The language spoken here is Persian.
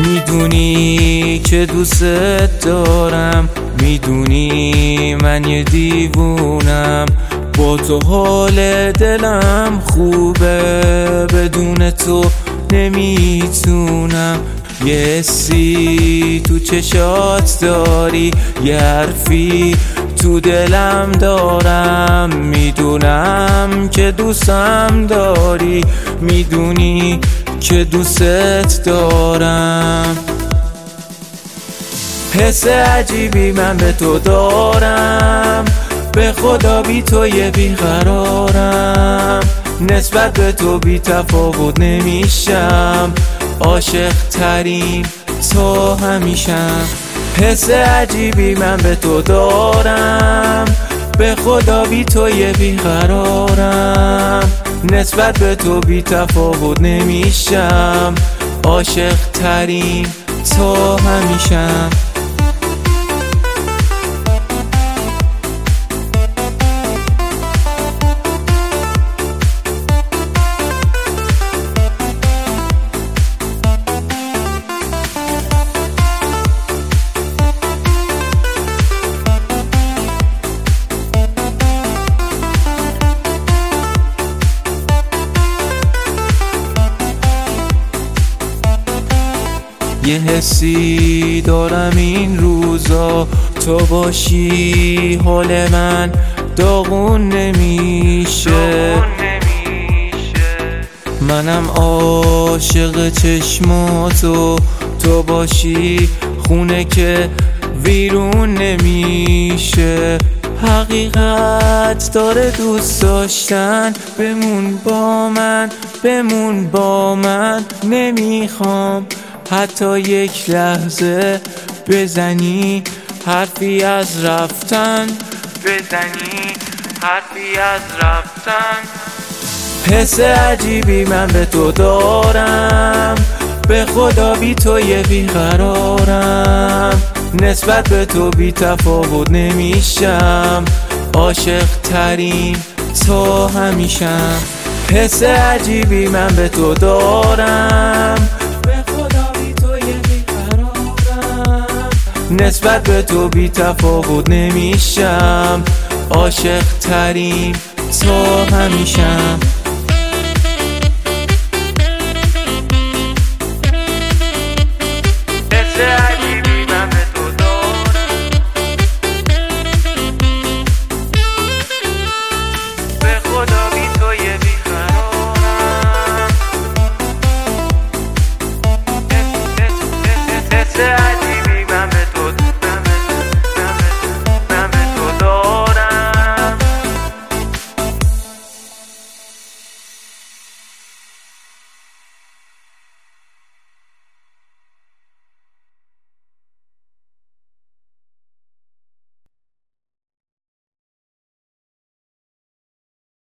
میدونی که دوست دارم، میدونی من یه دیوونم، با تو حال دلم خوبه، بدون تو نمیتونم. یه حسی تو چشات داری، یه حرفی تو دلم دارم، میدونم که دوستم داری، میدونی که دوستت دارم. حس عجیبی من به تو دارم، به خدا بی تو یه بیقرارم، نسبت به تو بی تفاوت نمیشم، عاشق ترین تو همیشم. حس عجیبی من به تو دارم، به خدا بی تو یه بیقرارم، نسبت به تو بی تفاوت نمیشم، عاشق ترین تو همیشم. یه حسی دارم این روزا، تو باشی حال من داغون نمیشه، منم عاشق چشماتو، تو باشی خونه که ویرون نمیشه. حقیقت داره دوست داشتن، بمون با من، بمون با من، نمیخوام حتی یک لحظه بزنی حرفی از رفتن، بزنی حرفی از رفتن. حس عجیبی من به تو دارم، به خدا بی تو یه بیقرارم، نسبت به تو بی تفاوت نمیشم، عاشق ترین تو همیشم. حس عجیبی من به تو دارم، نسبت به تو بی تفاوت نمیشم، عاشق ترین تو همیشم.